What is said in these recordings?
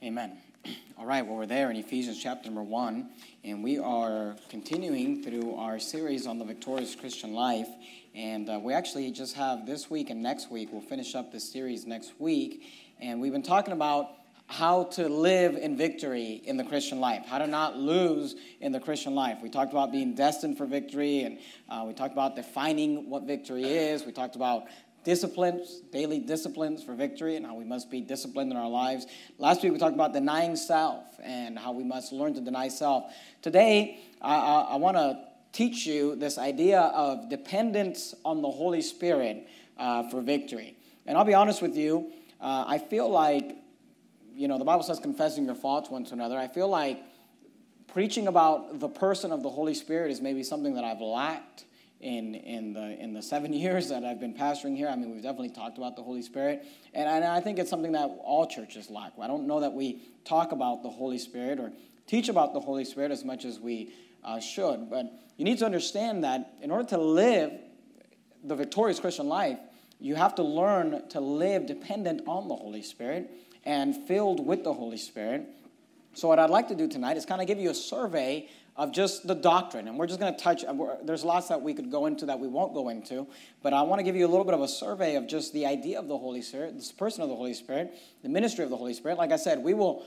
Amen. All right, well, we're there in Ephesians chapter number 1, and we are continuing through our series on the victorious Christian life. And we actually just have this week and next week. We'll finish up this series next week. And we've been talking about how to live in victory in the Christian life, how to not lose in the Christian life. We talked about being destined for victory, and we talked about defining what victory is. We talked about disciplines, daily disciplines for victory, and how we must be disciplined in our lives. Last week we talked about denying self and how we must learn to deny self. Today, I want to teach you this idea of dependence on the Holy Spirit for victory. And I'll be honest with you, I feel like, the Bible says confessing your faults one to another. I feel like preaching about the person of the Holy Spirit is maybe something that I've lacked in the 7 years that I've been pastoring here. I mean, we've definitely talked about the Holy Spirit, and I think it's something that all churches lack. I don't know that we talk about the Holy Spirit or teach about the Holy Spirit as much as we should, but you need to understand that in order to live the victorious Christian life, you have to learn to live dependent on the Holy Spirit and filled with the Holy Spirit. So what I'd like to do tonight is kind of give you a survey of just the doctrine. And we're just going to touch, there's lots that we could go into that we won't go into, but I want to give you a little bit of a survey of just the idea of the Holy Spirit, this person of the Holy Spirit, the ministry of the Holy Spirit. Like I said, we will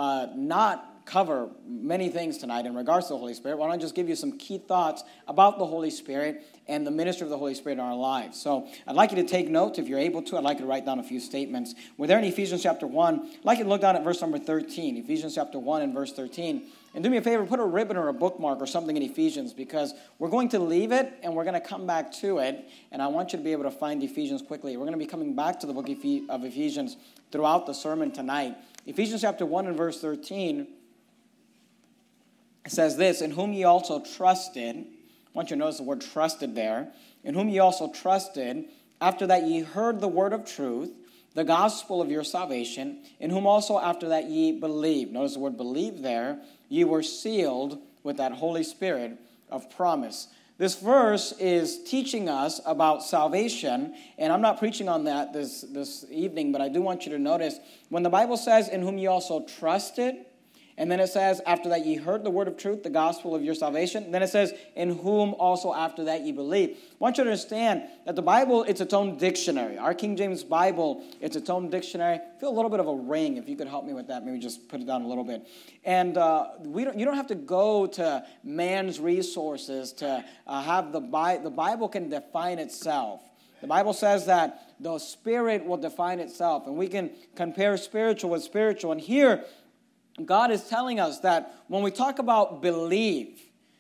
not cover many things tonight in regards to the Holy Spirit. Why don't I just give you some key thoughts about the Holy Spirit and the ministry of the Holy Spirit in our lives. So I'd like you to take notes if you're able to. I'd like you to write down a few statements. We're there in Ephesians chapter 1. I'd like you to look down at verse number 13. Ephesians chapter 1 and verse 13. And do me a favor, put a ribbon or a bookmark or something in Ephesians, because we're going to leave it and we're going to come back to it. And I want you to be able to find Ephesians quickly. We're going to be coming back to the book of Ephesians throughout the sermon tonight. Ephesians chapter 1 and verse 13. It says this, in whom ye also trusted. I want you to notice the word trusted there. In whom ye also trusted, after that ye heard the word of truth, the gospel of your salvation, in whom also after that ye believed. Notice the word believe there. Ye were sealed with that Holy Spirit of promise. This verse is teaching us about salvation, and I'm not preaching on that this evening, but I do want you to notice when the Bible says, in whom ye also trusted, and then it says, after that ye heard the word of truth, the gospel of your salvation. Then it says, in whom also after that ye believe. I want you to understand that the Bible, it's its own dictionary. Our King James Bible, it's its own dictionary. I feel a little bit of a ring. If you could help me with that, maybe just put it down a little bit. And you don't have to go to man's resources to have the Bible can define itself. The Bible says that the Spirit will define itself, and we can compare spiritual with spiritual. And here, God is telling us that when we talk about believe,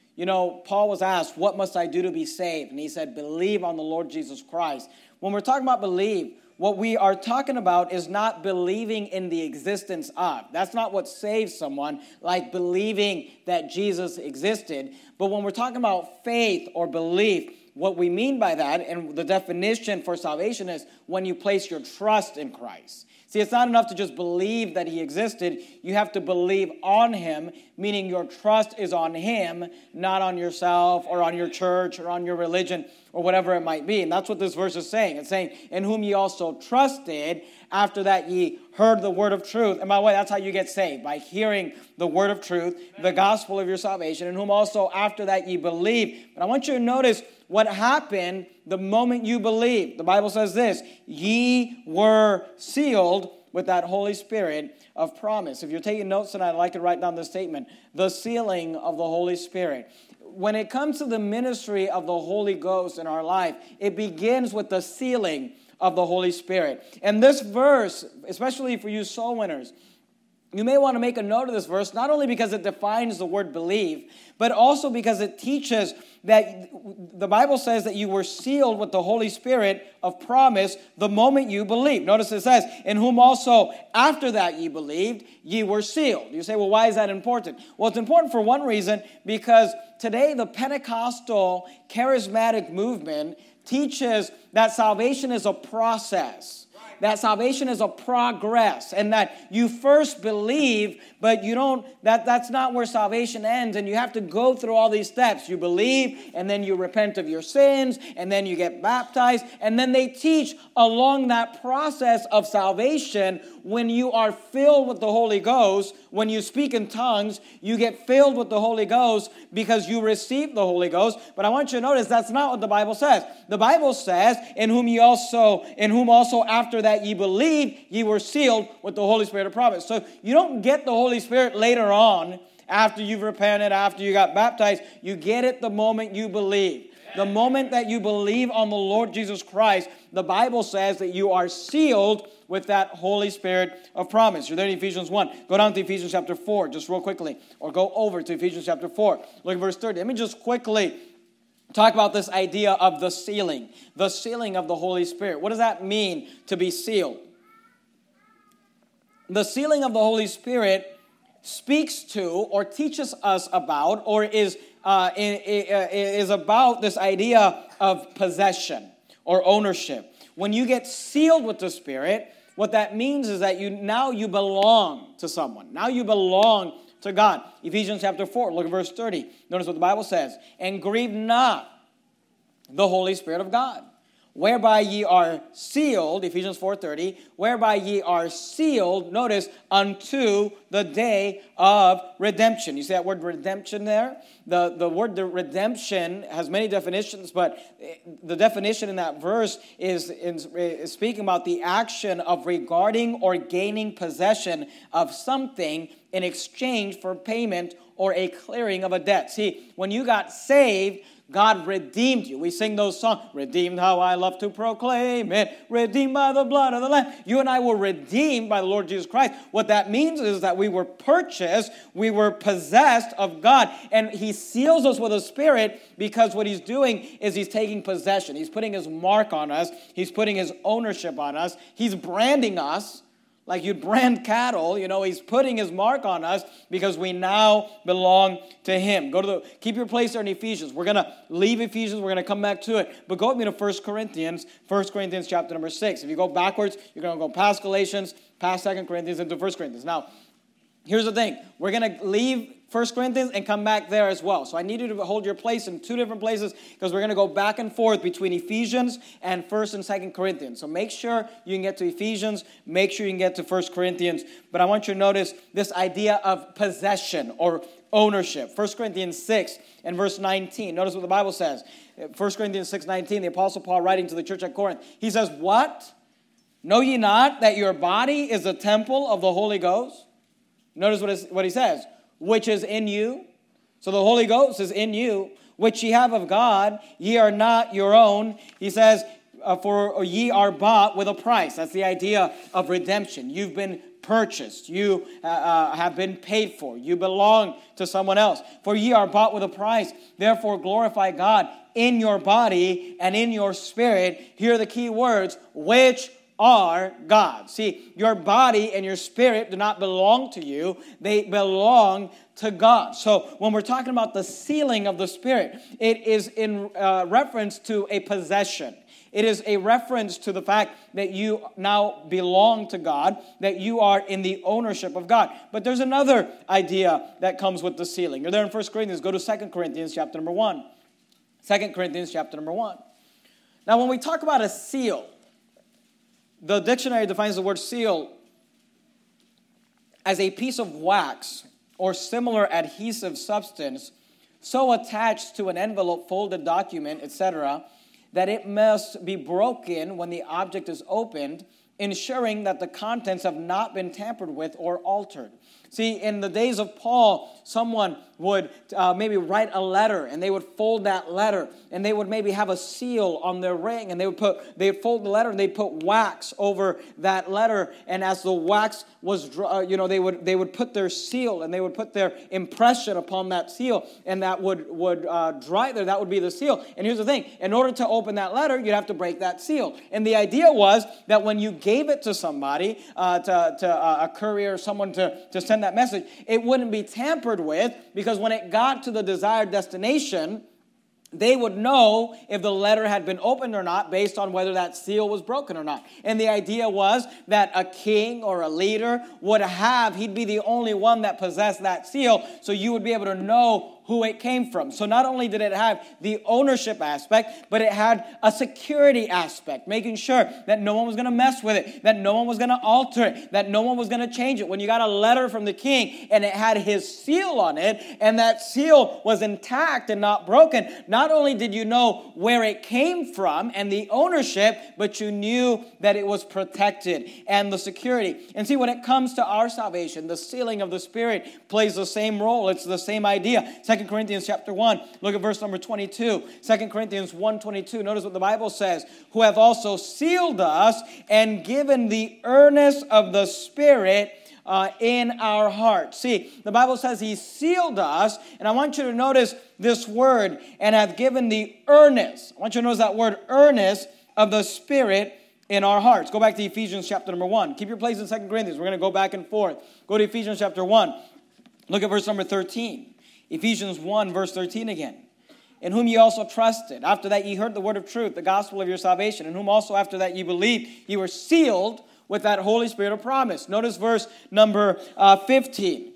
Paul was asked, what must I do to be saved? And he said, believe on the Lord Jesus Christ. When we're talking about believe, what we are talking about is not believing in the existence of. That's not what saves someone, like believing that Jesus existed. But when we're talking about faith or belief, what we mean by that, and the definition for salvation is when you place your trust in Christ. See, it's not enough to just believe that he existed. You have to believe on him, meaning your trust is on him, not on yourself or on your church or on your religion or whatever it might be. And that's what this verse is saying. It's saying, in whom ye also trusted, after that ye heard the word of truth. And by the way, that's how you get saved, by hearing the word of truth, the gospel of your salvation, in whom also after that ye believe. But I want you to notice what happened the moment you believed. The Bible says this, ye were sealed with that Holy Spirit of promise. If you're taking notes tonight, I'd like to write down this statement, the sealing of the Holy Spirit. When it comes to the ministry of the Holy Ghost in our life, it begins with the sealing of the Holy Spirit. And this verse, especially for you soul winners, you may want to make a note of this verse, not only because it defines the word believe, but also because it teaches that the Bible says that you were sealed with the Holy Spirit of promise the moment you believed. Notice it says, in whom also after that ye believed, ye were sealed. You say, well, why is that important? Well, it's important for one reason, because today the Pentecostal charismatic movement teaches that salvation is a process. That salvation is a progress, and that you first believe, but you don't, that's not where salvation ends, and you have to go through all these steps. You believe, and then you repent of your sins, and then you get baptized, and then they teach along that process of salvation when you are filled with the Holy Ghost, when you speak in tongues, you get filled with the Holy Ghost because you receive the Holy Ghost. But I want you to notice that's not what the Bible says. The Bible says, in whom also after that ye believed, ye were sealed with the Holy Spirit of promise. So you don't get the Holy Spirit later on, after you've repented, after you got baptized. You get it the moment you believe. The moment that you believe on the Lord Jesus Christ, the Bible says that you are sealed with that Holy Spirit of promise. You're there in Ephesians 1. Go down to Ephesians chapter 4, just real quickly. Or go over to Ephesians chapter 4. Look at verse 30. Let me just quickly talk about this idea of the sealing. The sealing of the Holy Spirit. What does that mean to be sealed? The sealing of the Holy Spirit speaks to or teaches us about or is about this idea of possession or ownership. When you get sealed with the Spirit, what that means is that now you belong to someone. Now you belong to God. Ephesians chapter 4, look at verse 30. Notice what the Bible says. And grieve not the Holy Spirit of God, whereby ye are sealed, Ephesians 4:30, whereby ye are sealed, notice, unto the day of redemption. You see that word redemption there? The word redemption has many definitions, but the definition in that verse is speaking about the action of regarding or gaining possession of something in exchange for payment or a clearing of a debt. See, when you got saved, God redeemed you. We sing those songs, redeemed how I love to proclaim it, redeemed by the blood of the Lamb. You and I were redeemed by the Lord Jesus Christ. What that means is that we were purchased, we were possessed of God, and He seals us with a Spirit because what He's doing is He's taking possession. He's putting His mark on us. He's putting His ownership on us. He's branding us. Like you'd brand cattle, He's putting His mark on us because we now belong to Him. Keep your place there in Ephesians. We're going to leave Ephesians. We're going to come back to it. But go with me to 1 Corinthians chapter number 6. If you go backwards, you're going to go past Galatians, past 2 Corinthians, into 1 Corinthians. Now, here's the thing. We're going to leave 1 Corinthians and come back there as well. So I need you to hold your place in two different places because we're going to go back and forth between Ephesians and 1 and 2 Corinthians. So make sure you can get to Ephesians. Make sure you can get to 1 Corinthians. But I want you to notice this idea of possession or ownership. 1 Corinthians 6 and verse 19. Notice what the Bible says. 1 Corinthians 6:19, the Apostle Paul writing to the church at Corinth. He says, what? Know ye not that your body is a temple of the Holy Ghost? Notice what he says. Which is in you. So the Holy Ghost is in you, which ye have of God. Ye are not your own. He says, for ye are bought with a price. That's the idea of redemption. You've been purchased. You have been paid for. You belong to someone else. For ye are bought with a price. Therefore glorify God in your body and in your spirit. Here are the key words, which are God. See, your body and your spirit do not belong to you. They belong to God. So when we're talking about the sealing of the Spirit, it is in reference to a possession. It is a reference to the fact that you now belong to God, that you are in the ownership of God. But there's another idea that comes with the sealing. You're there in 1 Corinthians. Go to 2 Corinthians chapter number 1. 2 Corinthians chapter number 1. Now when we talk about a seal, the dictionary defines the word seal as a piece of wax or similar adhesive substance so attached to an envelope, folded document, etc., that it must be broken when the object is opened, ensuring that the contents have not been tampered with or altered. See, in the days of Paul, someone would maybe write a letter, and they would fold that letter, and they would maybe have a seal on their ring, and they'd fold the letter, and they'd put wax over that letter, and as the wax was, they would put their seal, and they would put their impression upon that seal, and that would dry there. That would be the seal. And here's the thing: in order to open that letter, you'd have to break that seal. And the idea was that when you gave it to somebody, to a courier or someone to send that message, it wouldn't be tampered with, because when it got to the desired destination, they would know if the letter had been opened or not based on whether that seal was broken or not. And the idea was that a king or a leader he'd be the only one that possessed that seal, so you would be able to know who it came from. So not only did it have the ownership aspect, but it had a security aspect, making sure that no one was going to mess with it, that no one was going to alter it, that no one was going to change it. When you got a letter from the king and it had his seal on it, and that seal was intact and not broken, not only did you know where it came from and the ownership, but you knew that it was protected and the security. And see, when it comes to our salvation, the sealing of the Spirit plays the same role. It's the same idea. 2 Corinthians chapter 1, look at verse number 22. 2 Corinthians 1:22, notice what the Bible says. Who have also sealed us and given the earnest of the Spirit in our hearts. See, the Bible says he sealed us, and I want you to notice this word, and have given the earnest. I want you to notice that word, earnest of the Spirit in our hearts. Go back to Ephesians chapter number 1. Keep your place in 2 Corinthians. We're going to go back and forth. Go to Ephesians chapter 1. Look at verse number 13. Ephesians 1, verse 13 again. In whom ye also trusted. After that ye heard the word of truth, the gospel of your salvation. In whom also after that ye believed, ye were sealed with that Holy Spirit of promise. Notice verse number 15.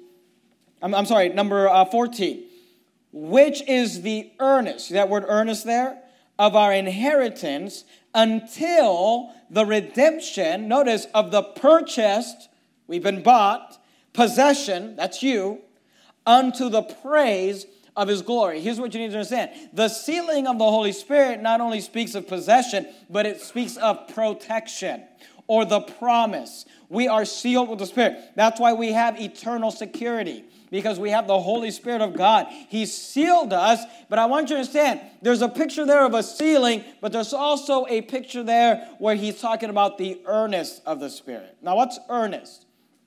Number 14. Which is the earnest, see that word earnest there? Of our inheritance until the redemption, notice, of the purchased, we've been bought, possession, that's you, unto the praise of his glory. Here's what you need to understand. The sealing of the Holy Spirit not only speaks of possession, but it speaks of protection or the promise. We are sealed with the Spirit. That's why we have eternal security, because we have the Holy Spirit of God. He sealed us, but I want you to understand, there's a picture there of a sealing, but there's also a picture there where he's talking about the earnest of the Spirit. Now, what's earnest?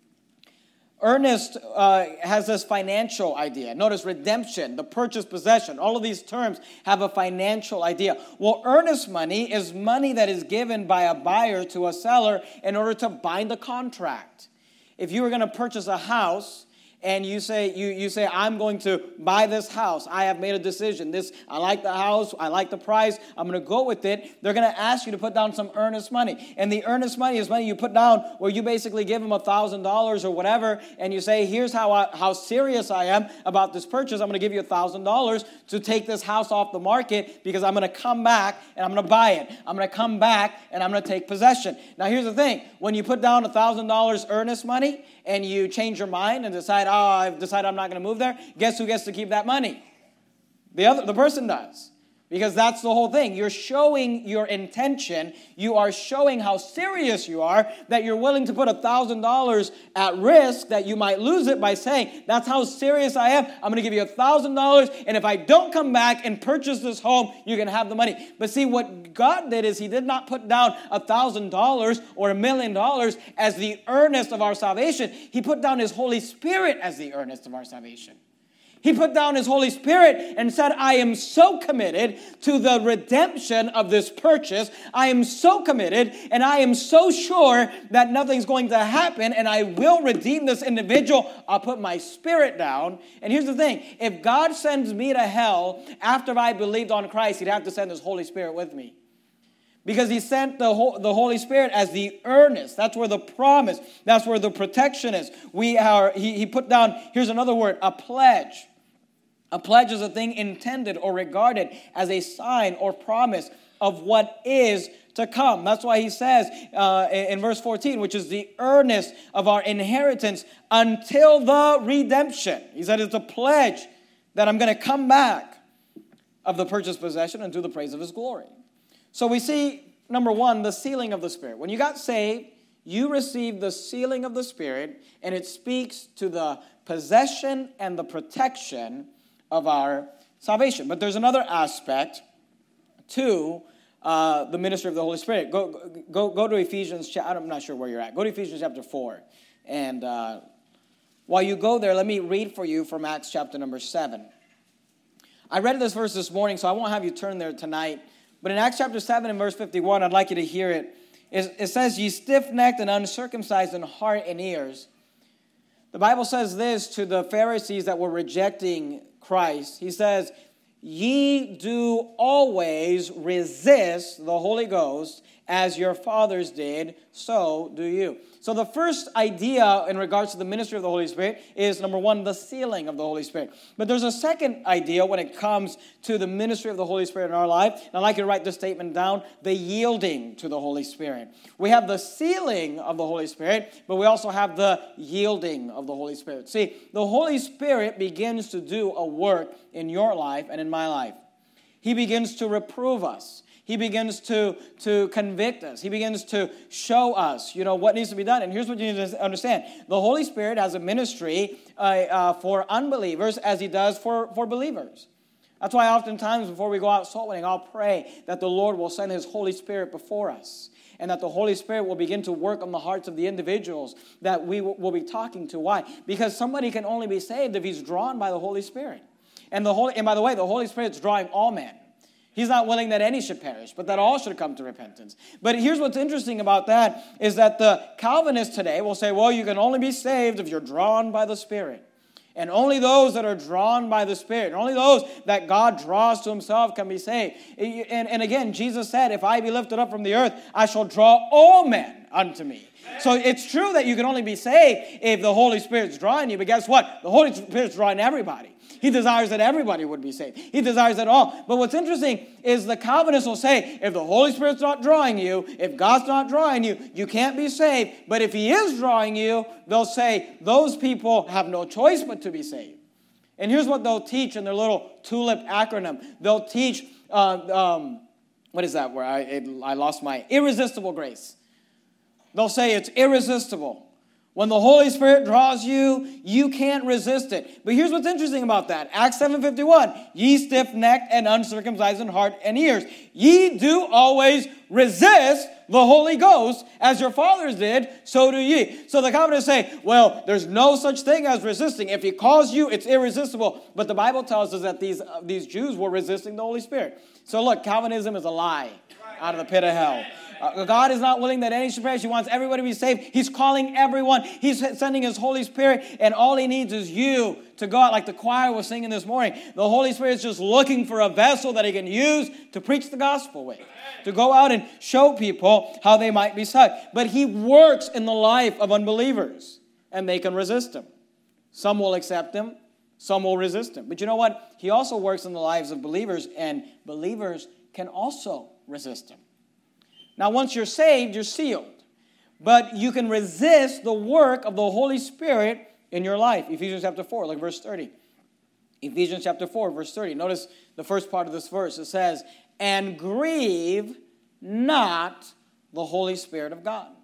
Earnest has this financial idea. Notice redemption, the purchased possession. All of these terms have a financial idea. Well, earnest money is money that is given by a buyer to a seller in order to bind a contract. If you were going to purchase a house, and you say, I'm going to buy this house. I have made a decision. I like the house. I like the price. I'm going to go with it. They're going to ask you to put down some earnest money. And the earnest money is money you put down where you basically give them $1,000 or whatever, and you say, here's how serious I am about this purchase. I'm going to give you $1,000 to take this house off the market because I'm going to come back and I'm going to buy it. I'm going to come back and I'm going to take possession. Now, here's the thing. When you put down $1,000 earnest money and you change your mind and decide, I've decided I'm not going to move there, guess who gets to keep that money? The person does. Because that's the whole thing. You're showing your intention. You are showing how serious you are, that you're willing to put $1,000 at risk, that you might lose it, by saying, that's how serious I am. I'm going to give you $1,000, and if I don't come back and purchase this home, you can have the money. But see, what God did is he did not put down $1,000 or $1 million as the earnest of our salvation. He put down his Holy Spirit as the earnest of our salvation. He put down his Holy Spirit and said, I am so committed to the redemption of this purchase. I am so committed, and I am so sure that nothing's going to happen, and I will redeem this individual. I'll put my spirit down. And here's the thing. If God sends me to hell after I believed on Christ, he'd have to send his Holy Spirit with me. Because he sent the Holy Spirit as the earnest. That's where the promise, that's where the protection is. He put down, here's another word, a pledge. A pledge is a thing intended or regarded as a sign or promise of what is to come. That's why he says in verse 14, which is the earnest of our inheritance until the redemption. He said it's a pledge that I'm going to come back of the purchased possession unto the praise of his glory. So we see, number one, the sealing of the Spirit. When you got saved, you received the sealing of the Spirit, and it speaks to the possession and the protection of our salvation. But there's another aspect to the ministry of the Holy Spirit. Go to Ephesians. I'm not sure where you're at. Go to Ephesians chapter 4. And while you go there, let me read for you from Acts chapter number 7. I read this verse this morning, so I won't have you turn there tonight. But in Acts chapter 7 and verse 51, I'd like you to hear it. It says, ye stiff-necked and uncircumcised in heart and ears. The Bible says this to the Pharisees that were rejecting Christ. He says, ye do always resist the Holy Ghost as your fathers did, so do you. So the first idea in regards to the ministry of the Holy Spirit is, number one, the sealing of the Holy Spirit. But there's a second idea when it comes to the ministry of the Holy Spirit in our life. And I'd like you to write this statement down: the yielding to the Holy Spirit. We have the sealing of the Holy Spirit, but we also have the yielding of the Holy Spirit. See, the Holy Spirit begins to do a work in your life and in my life. He begins to reprove us. He begins to convict us. He begins to show us, what needs to be done. And here's what you need to understand. The Holy Spirit has a ministry for unbelievers as he does for believers. That's why oftentimes before we go out soul winning, I'll pray that the Lord will send his Holy Spirit before us, and that the Holy Spirit will begin to work on the hearts of the individuals that we will be talking to. Why? Because somebody can only be saved if he's drawn by the Holy Spirit. And by the way, the Holy Spirit's drawing all men. He's not willing that any should perish, but that all should come to repentance. But here's what's interesting about that is that the Calvinists today will say, well, you can only be saved if you're drawn by the Spirit. And only those that are drawn by the Spirit, and only those that God draws to himself can be saved. And again, Jesus said, if I be lifted up from the earth, I shall draw all men unto me. So it's true that you can only be saved if the Holy Spirit's drawing you. But guess what? The Holy Spirit's drawing everybody. He desires that everybody would be saved. He desires that all. But what's interesting is the Calvinists will say, if the Holy Spirit's not drawing you, if God's not drawing you, you can't be saved. But if he is drawing you, they'll say those people have no choice but to be saved. And here's what they'll teach in their little TULIP acronym. They'll teach, what is that where I lost my irresistible grace. They'll say it's irresistible. When the Holy Spirit draws you, you can't resist it. But here's what's interesting about that. Acts 7:51. Ye stiff-necked and uncircumcised in heart and ears. Ye do always resist the Holy Ghost, as your fathers did, so do ye. So the Calvinists say, well, there's no such thing as resisting. If he calls you, it's irresistible. But the Bible tells us that these Jews were resisting the Holy Spirit. So look, Calvinism is a lie out of the pit of hell. God is not willing that any should perish. He wants everybody to be saved. He's calling everyone. He's sending his Holy Spirit, and all he needs is you to go out, like the choir was singing this morning. The Holy Spirit's just looking for a vessel that he can use to preach the gospel with, to go out and show people how they might be saved. But he works in the life of unbelievers, and they can resist him. Some will accept him. Some will resist him. But you know what? He also works in the lives of believers, and believers can also resist him. Now, once you're saved, you're sealed. But you can resist the work of the Holy Spirit in your life. Ephesians chapter 4, look at verse 30. Ephesians chapter 4, verse 30. Notice the first part of this verse. It says, and grieve not the Holy Spirit of God.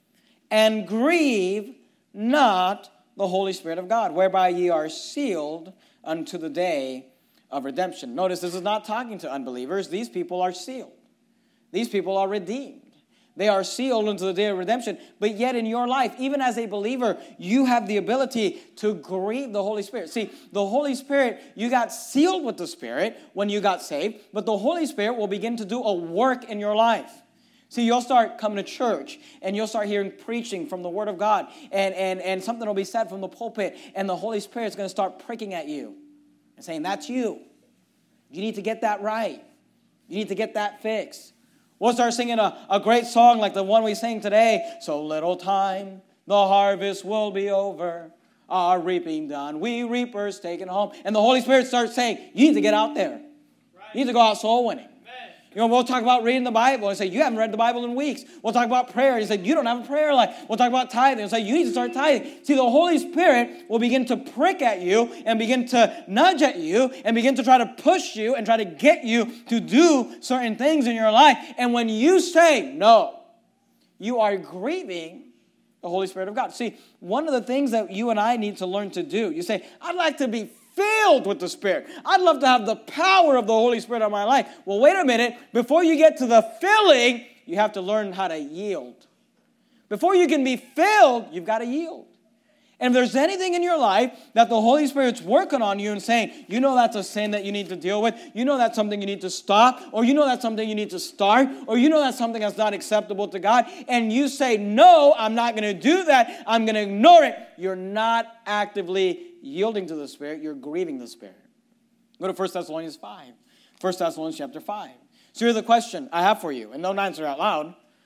And grieve not the Holy Spirit of God, whereby ye are sealed unto the day of redemption. Notice this is not talking to unbelievers. These people are sealed. These people are redeemed. They are sealed unto the day of redemption. But yet in your life, even as a believer, you have the ability to grieve the Holy Spirit. See, the Holy Spirit, you got sealed with the Spirit when you got saved, but the Holy Spirit will begin to do a work in your life. See, you'll start coming to church, and you'll start hearing preaching from the Word of God, and something will be said from the pulpit, and the Holy Spirit's going to start pricking at you and saying, that's you. You need to get that right. You need to get that fixed. We'll start singing a great song like the one we sang today. So little time, the harvest will be over. Our reaping done, we reapers taken home. And the Holy Spirit starts saying, you need to get out there. You need to go out soul winning. We'll talk about reading the Bible and say, you haven't read the Bible in weeks. We'll talk about prayer and say, you don't have a prayer life. We'll talk about tithing and say, you need to start tithing. See, the Holy Spirit will begin to prick at you and begin to nudge at you and begin to try to push you and try to get you to do certain things in your life. And when you say no, you are grieving the Holy Spirit of God. See, one of the things that you and I need to learn to do, you say, I'd like to be filled with the Spirit. I'd love to have the power of the Holy Spirit in my life. Well, wait a minute. Before you get to the filling, you have to learn how to yield. Before you can be filled, you've got to yield. And if there's anything in your life that the Holy Spirit's working on you and saying, you know that's a sin that you need to deal with, you know that's something you need to stop, or you know that's something you need to start, or you know that's something that's not acceptable to God, and you say, no, I'm not going to do that, I'm going to ignore it, you're not actively yielding to the Spirit, you're grieving the Spirit. Go to 1 Thessalonians 5. 1 Thessalonians chapter 5. So here's the question I have for you, and don't answer out loud.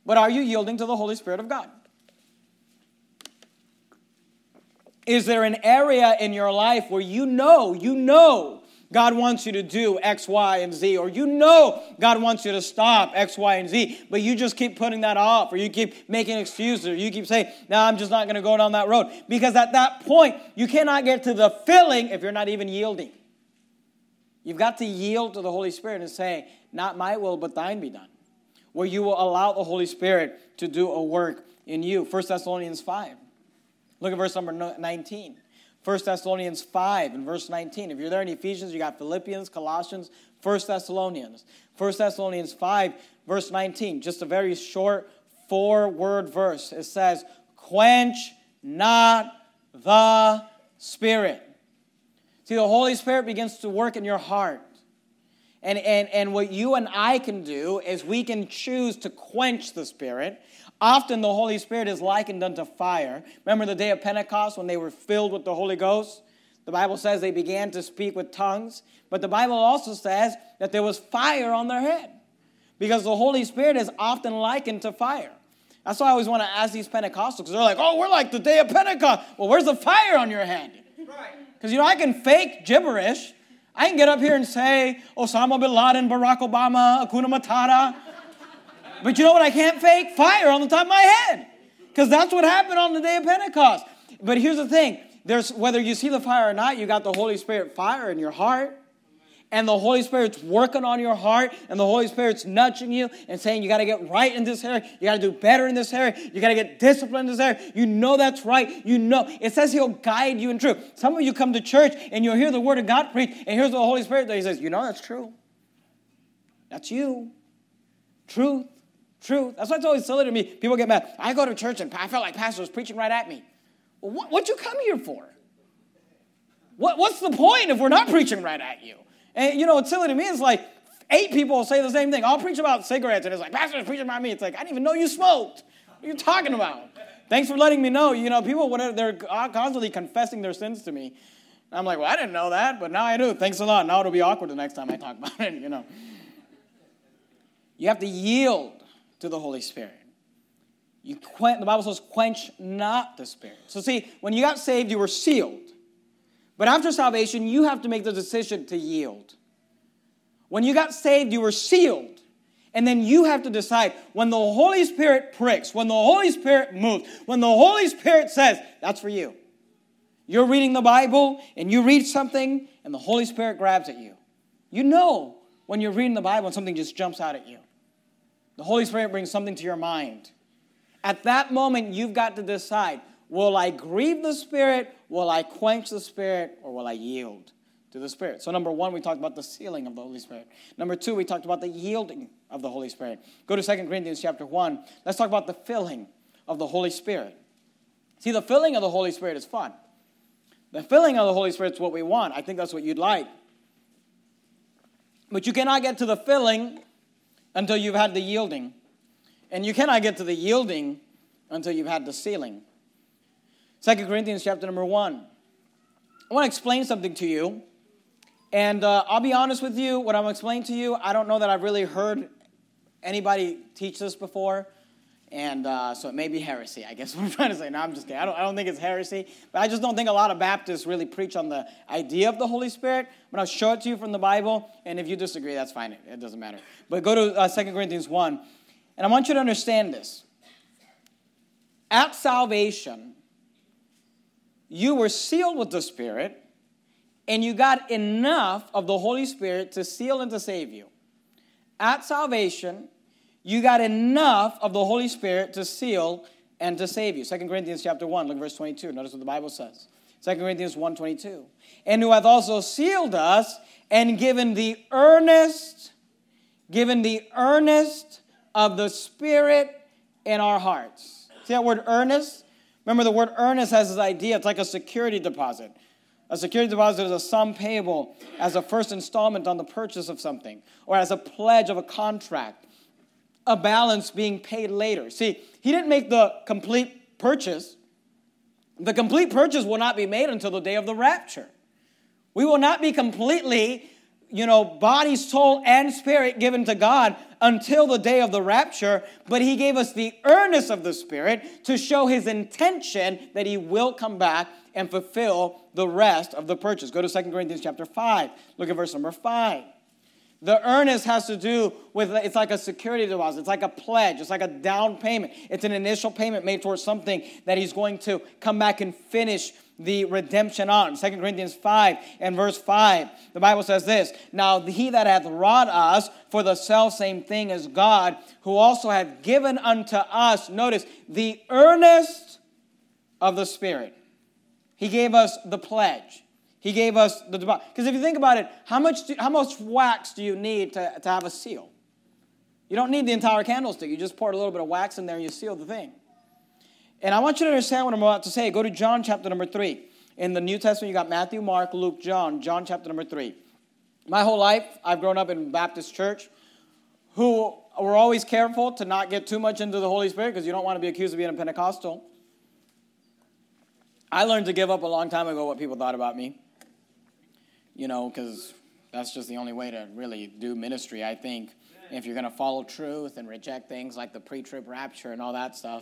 But are you yielding to the Holy Spirit of God? Is there an area in your life where you know God wants you to do X, Y, and Z, or you know God wants you to stop X, Y, and Z, but you just keep putting that off, or you keep making excuses, or you keep saying, no, I'm just not going to go down that road. Because at that point, you cannot get to the filling if you're not even yielding. You've got to yield to the Holy Spirit and say, not my will, but thine be done. Where you will allow the Holy Spirit to do a work in you. 1 Thessalonians 5. Look at verse number 19. 1 Thessalonians 5 and verse 19. If you're there in Ephesians, you got Philippians, Colossians, 1 Thessalonians. 1 Thessalonians 5, verse 19. Just a very short 4-word verse. It says, quench not the Spirit. See, the Holy Spirit begins to work in your heart. And what you and I can do is we can choose to quench the Spirit. Often the Holy Spirit is likened unto fire. Remember the day of Pentecost when they were filled with the Holy Ghost? The Bible says they began to speak with tongues. But the Bible also says that there was fire on their head. Because the Holy Spirit is often likened to fire. That's why I always want to ask these Pentecostals, because they're like, oh, we're like the day of Pentecost. Well, where's the fire on your head? Because, I can fake gibberish. I can get up here and say, Osama bin Laden, Barack Obama, Hakuna Matata. But you know what I can't fake? Fire on the top of my head. Because that's what happened on the day of Pentecost. But here's the thing. Whether you see the fire or not, you got the Holy Spirit fire in your heart. And the Holy Spirit's working on your heart. And the Holy Spirit's nudging you and saying, you got to get right in this area. You got to do better in this area. You got to get disciplined in this area. You know that's right. You know. It says he'll guide you in truth. Some of you come to church and you'll hear the word of God preached. And here's the Holy Spirit that he says, that's true. That's you. Truth. That's why it's always silly to me. People get mad. I go to church and I felt like pastor was preaching right at me. Well, what you come here for? What's the point if we're not preaching right at you? And, it's silly to me. It's like 8 people will say the same thing. I'll preach about cigarettes, and it's like, pastor's preaching about me. It's like, I didn't even know you smoked. What are you talking about? Thanks for letting me know. People, they're constantly confessing their sins to me. I'm like, well, I didn't know that, but now I do. Thanks a lot. Now it'll be awkward the next time I talk about it, You have to yield to the Holy Spirit. The Bible says, quench not the Spirit. So see, when you got saved, you were sealed. But after salvation, you have to make the decision to yield. When you got saved, you were sealed. And then you have to decide when the Holy Spirit pricks, when the Holy Spirit moves, when the Holy Spirit says, that's for you. You're reading the Bible and you read something and the Holy Spirit grabs at you. You know when you're reading the Bible and something just jumps out at you. The Holy Spirit brings something to your mind. At that moment, you've got to decide, will I grieve the Spirit, will I quench the Spirit, or will I yield to the Spirit? So number 1, we talked about the sealing of the Holy Spirit. Number 2, we talked about the yielding of the Holy Spirit. Go to 2 Corinthians chapter 1. Let's talk about the filling of the Holy Spirit. See, the filling of the Holy Spirit is fun. The filling of the Holy Spirit is what we want. I think that's what you'd like. But you cannot get to the filling until you've had the yielding. And you cannot get to the yielding until you've had the sealing. 2 Corinthians chapter number 1. I want to explain something to you. And I'll be honest with you, what I'm explaining to you, I don't know that I've really heard anybody teach this before. And so it may be heresy, I guess what I'm trying to say. No, I'm just kidding. I don't think it's heresy. But I just don't think a lot of Baptists really preach on the idea of the Holy Spirit. But I'll show it to you from the Bible. And if you disagree, that's fine. It doesn't matter. But go to 2 Corinthians 1. And I want you to understand this. At salvation, you were sealed with the Spirit, and you got enough of the Holy Spirit to seal and to save you. At salvation, you got enough of the Holy Spirit to seal and to save you. 2 Corinthians chapter 1, look at verse 22. Notice what the Bible says. 2 Corinthians 1:22. And who hath also sealed us and given the earnest of the Spirit in our hearts. See that word earnest? Remember, the word earnest has this idea. It's like a security deposit. A security deposit is a sum payable as a first installment on the purchase of something, or as a pledge of a contract, a balance being paid later. See, he didn't make the complete purchase. The complete purchase will not be made until the day of the rapture. We will not be completely body, soul, and spirit given to God until the day of the rapture, but he gave us the earnest of the Spirit to show his intention that he will come back and fulfill the rest of the purchase. Go to 2 Corinthians chapter 5. Look at verse number 5. The earnest has to do with, it's like a security deposit. It's like a pledge. It's like a down payment. It's an initial payment made towards something that he's going to come back and finish the redemption on. 2 Corinthians 5 and verse 5, the Bible says this, Now he that hath wrought us for the selfsame thing is God, who also hath given unto us, notice, the earnest of the Spirit. He gave us the pledge. He gave us the deposit. Because if you think about it, how much wax do you need to have a seal? You don't need the entire candlestick. You just pour a little bit of wax in there and you seal the thing. And I want you to understand what I'm about to say. Go to John chapter number 3. In the New Testament, you got Matthew, Mark, Luke, John chapter number 3. My whole life, I've grown up in a Baptist church who were always careful to not get too much into the Holy Spirit because you don't want to be accused of being a Pentecostal. I learned to give up a long time ago what people thought about me. Because that's just the only way to really do ministry, I think, if you're going to follow truth and reject things like the pre-trib rapture and all that stuff.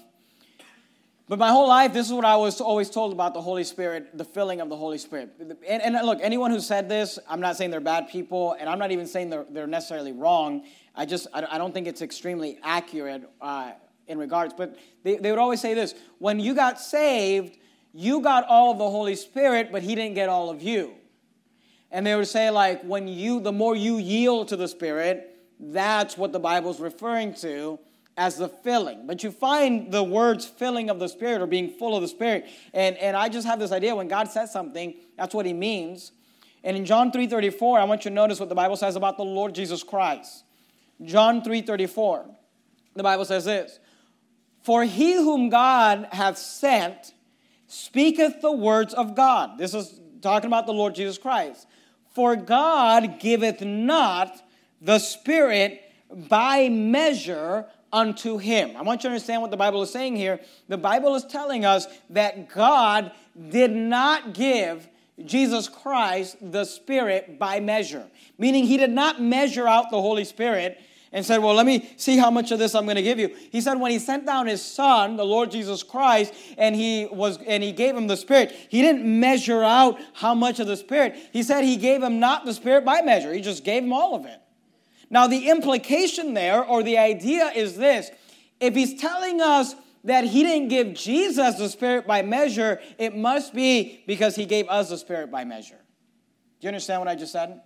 But my whole life, this is what I was always told about the Holy Spirit, the filling of the Holy Spirit. And look, anyone who said this, I'm not saying they're bad people, and I'm not even saying they're necessarily wrong. I don't think it's extremely accurate in regards. But they would always say this, when you got saved, you got all of the Holy Spirit, but he didn't get all of you. And they would say, like, the more you yield to the Spirit, that's what the Bible's referring to as the filling. But you find the words filling of the Spirit or being full of the Spirit. And I just have this idea, when God says something, that's what he means. And in John 3:34, I want you to notice what the Bible says about the Lord Jesus Christ. John 3:34, the Bible says this, For he whom God hath sent speaketh the words of God. This is talking about the Lord Jesus Christ. For God giveth not the Spirit by measure unto him. I want you to understand what the Bible is saying here. The Bible is telling us that God did not give Jesus Christ the Spirit by measure. Meaning he did not measure out the Holy Spirit and said, well, let me see how much of this I'm going to give you. He said when he sent down his Son, the Lord Jesus Christ, and he gave him the Spirit, he didn't measure out how much of the Spirit. He said he gave him not the Spirit by measure. He just gave him all of it. Now, the implication there, or the idea is this. If he's telling us that he didn't give Jesus the Spirit by measure, it must be because he gave us the Spirit by measure. Do you understand what I just said?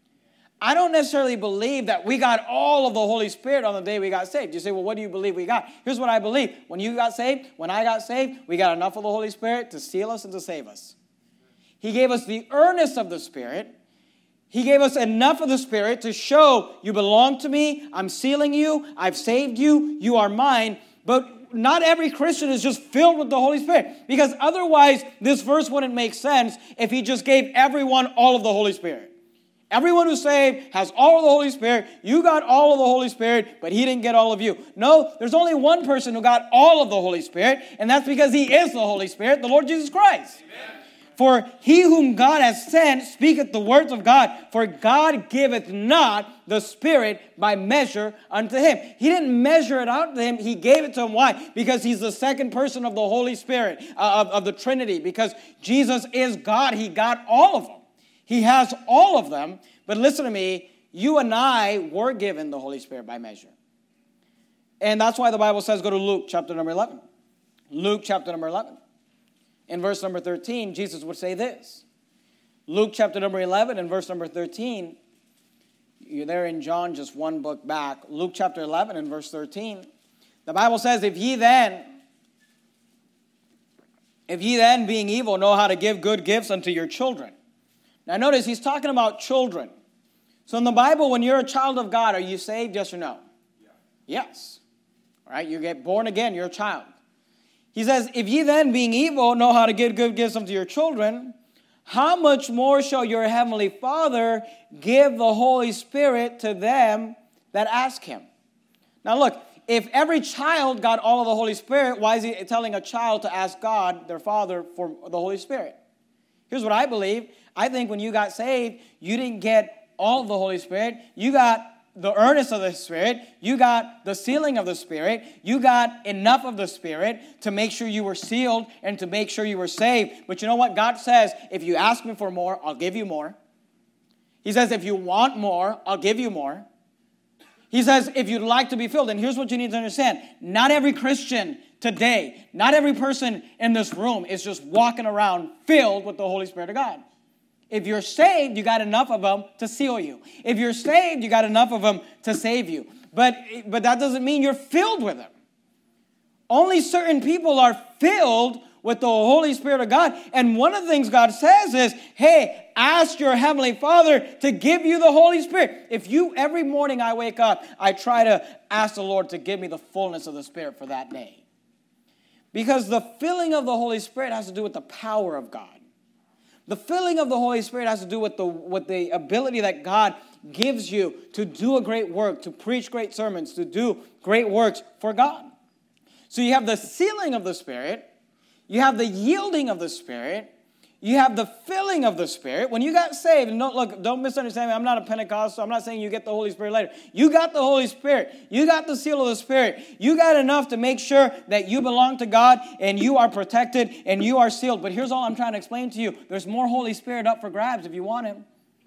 I don't necessarily believe that we got all of the Holy Spirit on the day we got saved. You say, well, what do you believe we got? Here's what I believe. When you got saved, when I got saved, we got enough of the Holy Spirit to seal us and to save us. He gave us the earnest of the Spirit. He gave us enough of the Spirit to show you belong to me, I'm sealing you, I've saved you, you are mine. But not every Christian is just filled with the Holy Spirit. Because otherwise, this verse wouldn't make sense if he just gave everyone all of the Holy Spirit. Everyone who's saved has all of the Holy Spirit. You got all of the Holy Spirit, but he didn't get all of you. No, there's only one person who got all of the Holy Spirit, and that's because he is the Holy Spirit, the Lord Jesus Christ. Amen. For he whom God has sent speaketh the words of God. For God giveth not the Spirit by measure unto him. He didn't measure it out to him. He gave it to him. Why? Because he's the second person of the Holy Spirit, of the Trinity. Because Jesus is God. He got all of them. He has all of them. But listen to me. You and I were given the Holy Spirit by measure. And that's why the Bible says, go to Luke chapter number 11. Luke chapter number 11. In verse number 13, Jesus would say this. Luke chapter number 11 and verse number 13. You're there in John, just one book back. Luke chapter 11 and verse 13. The Bible says, if ye then being evil know how to give good gifts unto your children. Now notice, he's talking about children. So in the Bible, when you're a child of God, are you saved, yes or no? Yeah. Yes. All right, you get born again, you're a child. He says, if ye then, being evil, know how to give good gifts unto your children, how much more shall your heavenly Father give the Holy Spirit to them that ask him? Now look, if every child got all of the Holy Spirit, why is he telling a child to ask God, their Father, for the Holy Spirit? Here's what I believe. I think when you got saved, you didn't get all of the Holy Spirit. You got the earnest of the Spirit. You got the sealing of the Spirit. You got enough of the Spirit to make sure you were sealed and to make sure you were saved. But you know what? God says, if you ask me for more, I'll give you more. He says, if you want more, I'll give you more. He says, if you'd like to be filled, and here's what you need to understand. Not every Christian today, not every person in this room is just walking around filled with the Holy Spirit of God. If you're saved, you got enough of them to seal you. If you're saved, you got enough of them to save you. But that doesn't mean you're filled with them. Only certain people are filled with the Holy Spirit of God. And one of the things God says is, hey, ask your Heavenly Father to give you the Holy Spirit. Every morning I wake up, I try to ask the Lord to give me the fullness of the Spirit for that day. Because the filling of the Holy Spirit has to do with the power of God. The filling of the Holy Spirit has to do with the ability that God gives you to do a great work, to preach great sermons, to do great works for God. So you have the sealing of the Spirit, you have the yielding of the Spirit, you have the filling of the Spirit. When you got saved, and don't misunderstand me, I'm not a Pentecostal, I'm not saying you get the Holy Spirit later. You got the Holy Spirit. You got the seal of the Spirit. You got enough to make sure that you belong to God and you are protected and you are sealed. But here's all I'm trying to explain to you. There's more Holy Spirit up for grabs if you want Him.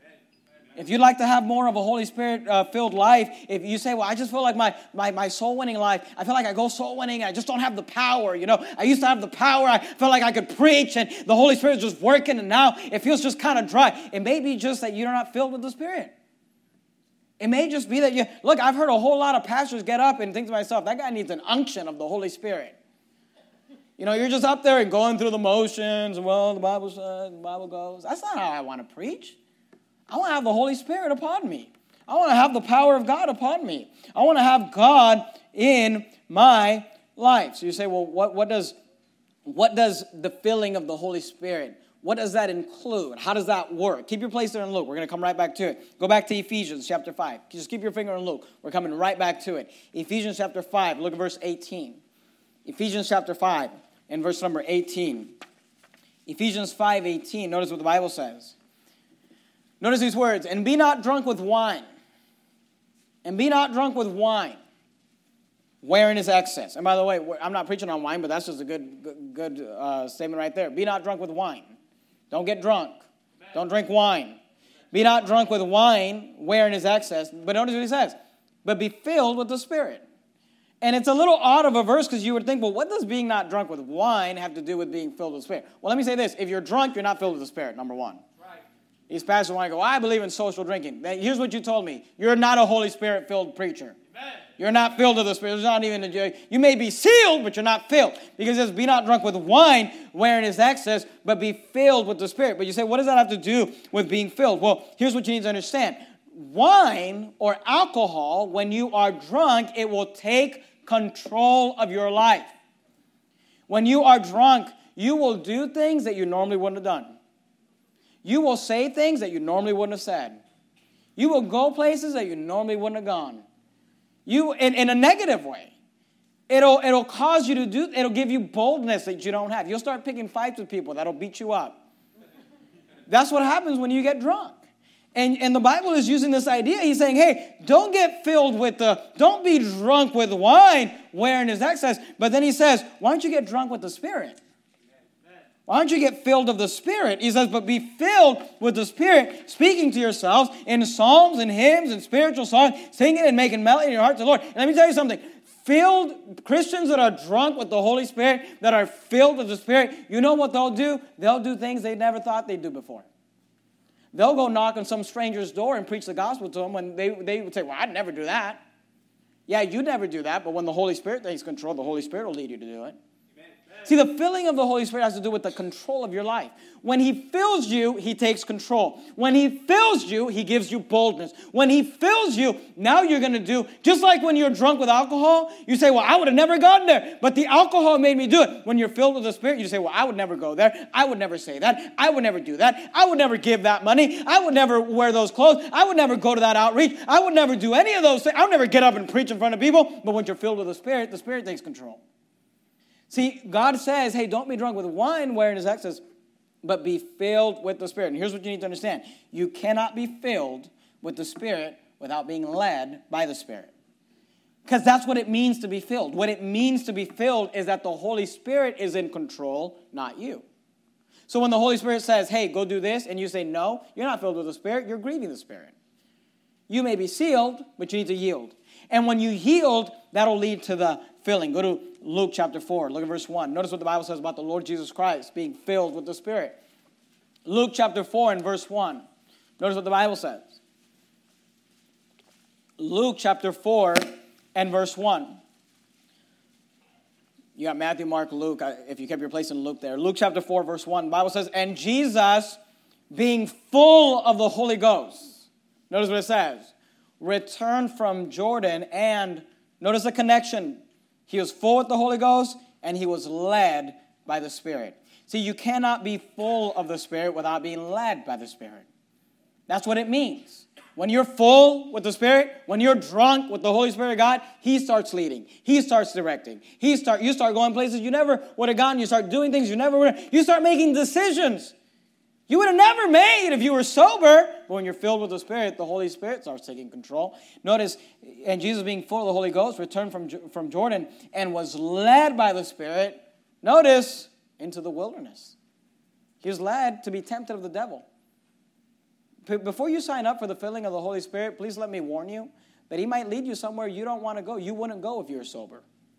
If you'd like to have more of a Holy Spirit-filled life, if you say, well, I just feel like my soul-winning life, I feel like I go soul-winning, and I just don't have the power, I used to have the power, I felt like I could preach, and the Holy Spirit is just working, and now it feels just kind of dry. It may be just that you're not filled with the Spirit. It may just be that I've heard a whole lot of pastors get up and think to myself, that guy needs an unction of the Holy Spirit. You're just up there and going through the motions, and well, the Bible says, the Bible goes. That's not how I want to preach. I want to have the Holy Spirit upon me. I want to have the power of God upon me. I want to have God in my life. So you say, well, what does the filling of the Holy Spirit, what does that include? How does that work? Keep your place there in Luke. We're going to come right back to it. Go back to Ephesians chapter 5. Just keep your finger in Luke. We're coming right back to it. Ephesians chapter 5, look at verse 18. Ephesians chapter 5 and verse number 18. Ephesians 5:18. Notice what the Bible says. Notice these words, and be not drunk with wine. And be not drunk with wine, wherein is excess. And by the way, I'm not preaching on wine, but that's just a good statement right there. Be not drunk with wine. Don't get drunk. Amen. Don't drink wine. Be not drunk with wine, wherein is excess. But notice what he says. But be filled with the Spirit. And it's a little odd of a verse because you would think, well, what does being not drunk with wine have to do with being filled with the Spirit? Well, let me say this. If you're drunk, you're not filled with the Spirit, number one. These pastors want to go, I believe in social drinking. Here's what you told me. You're not a Holy Spirit-filled preacher. Amen. You're not filled with the Spirit. There's not even you may be sealed, but you're not filled. Because it says, be not drunk with wine, wherein is excess, but be filled with the Spirit. But you say, what does that have to do with being filled? Well, here's what you need to understand. Wine or alcohol, when you are drunk, it will take control of your life. When you are drunk, you will do things that you normally wouldn't have done. You will say things that you normally wouldn't have said. You will go places that you normally wouldn't have gone. In a negative way. It'll cause you to it'll give you boldness that you don't have. You'll start picking fights with people that'll beat you up. That's what happens when you get drunk. And the Bible is using this idea. He's saying, hey, don't be drunk with wine wherein is excess. But then he says, why don't you get drunk with the Spirit? Why don't you get filled of the Spirit? He says, but be filled with the Spirit, speaking to yourselves in psalms and hymns and spiritual songs, singing and making melody in your heart to the Lord. And let me tell you something. Filled Christians that are drunk with the Holy Spirit, that are filled with the Spirit, you know what they'll do? They'll do things they never thought they'd do before. They'll go knock on some stranger's door and preach the gospel to them when they would say, well, I'd never do that. Yeah, you'd never do that, but when the Holy Spirit takes control, the Holy Spirit will lead you to do it. See, the filling of the Holy Spirit has to do with the control of your life. When He fills you, He takes control. When He fills you, He gives you boldness. When He fills you, now you're going to do, just like when you're drunk with alcohol, you say, well, I would have never gotten there, but the alcohol made me do it. When you're filled with the Spirit, you say, well, I would never go there. I would never say that. I would never do that. I would never give that money. I would never wear those clothes. I would never go to that outreach. I would never do any of those things. I would never get up and preach in front of people. But when you're filled with the Spirit takes control. See, God says, hey, don't be drunk with wine wherein is excess, but be filled with the Spirit. And here's what you need to understand. You cannot be filled with the Spirit without being led by the Spirit. Because that's what it means to be filled. What it means to be filled is that the Holy Spirit is in control, not you. So when the Holy Spirit says, hey, go do this, and you say no, you're not filled with the Spirit, you're grieving the Spirit. You may be sealed, but you need to yield. And when you yield, that'll lead to the filling. Go to Luke chapter 4. Look at verse 1. Notice what the Bible says about the Lord Jesus Christ being filled with the Spirit. Luke chapter 4 and verse 1. Notice what the Bible says. Luke chapter 4 and verse 1. You got Matthew, Mark, Luke. If you kept your place in Luke there. Luke chapter 4, verse 1. The Bible says, and Jesus, being full of the Holy Ghost. Notice what it says. Returned from Jordan, and notice the connection. He was full with the Holy Ghost, and he was led by the Spirit. See, you cannot be full of the Spirit without being led by the Spirit. That's what it means. When you're full with the Spirit, when you're drunk with the Holy Spirit of God, He starts leading. He starts directing. You start going places you never would have gone. You start doing things you never would have. You start making decisions you would have never made if you were sober. But when you're filled with the Spirit, the Holy Spirit starts taking control. Notice, and Jesus being full of the Holy Ghost, returned from Jordan and was led by the Spirit, notice, into the wilderness. He was led to be tempted of the devil. Before you sign up for the filling of the Holy Spirit, please let me warn you that He might lead you somewhere you don't want to go. You wouldn't go if you were sober.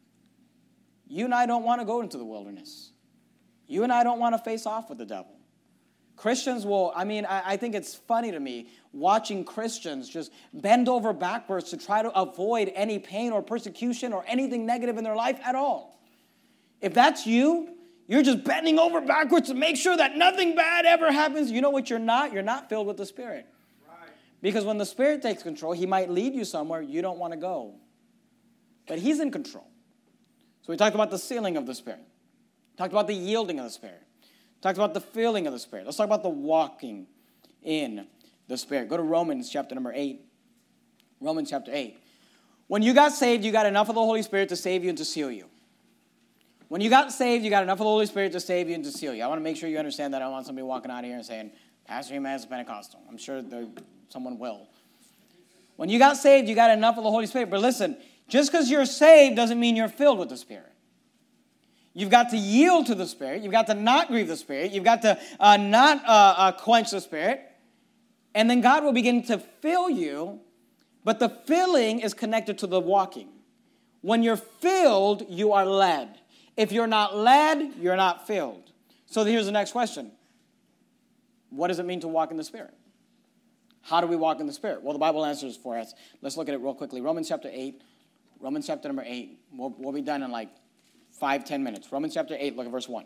You and I don't want to go into the wilderness. You and I don't want to face off with the devil. Christians will, I think it's funny to me watching Christians just bend over backwards to try to avoid any pain or persecution or anything negative in their life at all. If that's you, you're just bending over backwards to make sure that nothing bad ever happens. You know what you're not? You're not filled with the Spirit. Right. Because when the Spirit takes control, He might lead you somewhere you don't want to go. But He's in control. So we talked about the sealing of the Spirit. Talked about the yielding of the Spirit. Talked about the filling of the Spirit. Let's talk about the walking in the Spirit. Go to Romans chapter number 8. Romans chapter 8. When you got saved, you got enough of the Holy Spirit to save you and to seal you. When you got saved, you got enough of the Holy Spirit to save you and to seal you. I want to make sure you understand that. I don't want somebody walking out of here and saying, Pastor Jimenez is Pentecostal. I'm sure someone will. When you got saved, you got enough of the Holy Spirit. But listen, just because you're saved doesn't mean you're filled with the Spirit. You've got to yield to the Spirit. You've got to not grieve the Spirit. You've got to not quench the Spirit. And then God will begin to fill you. But the filling is connected to the walking. When you're filled, you are led. If you're not led, you're not filled. So here's the next question. What does it mean to walk in the Spirit? How do we walk in the Spirit? Well, the Bible answers for us. Let's look at it real quickly. Romans chapter 8. Romans chapter number 8. We'll be done in like 5-10 minutes. Romans chapter 8, look at verse 1.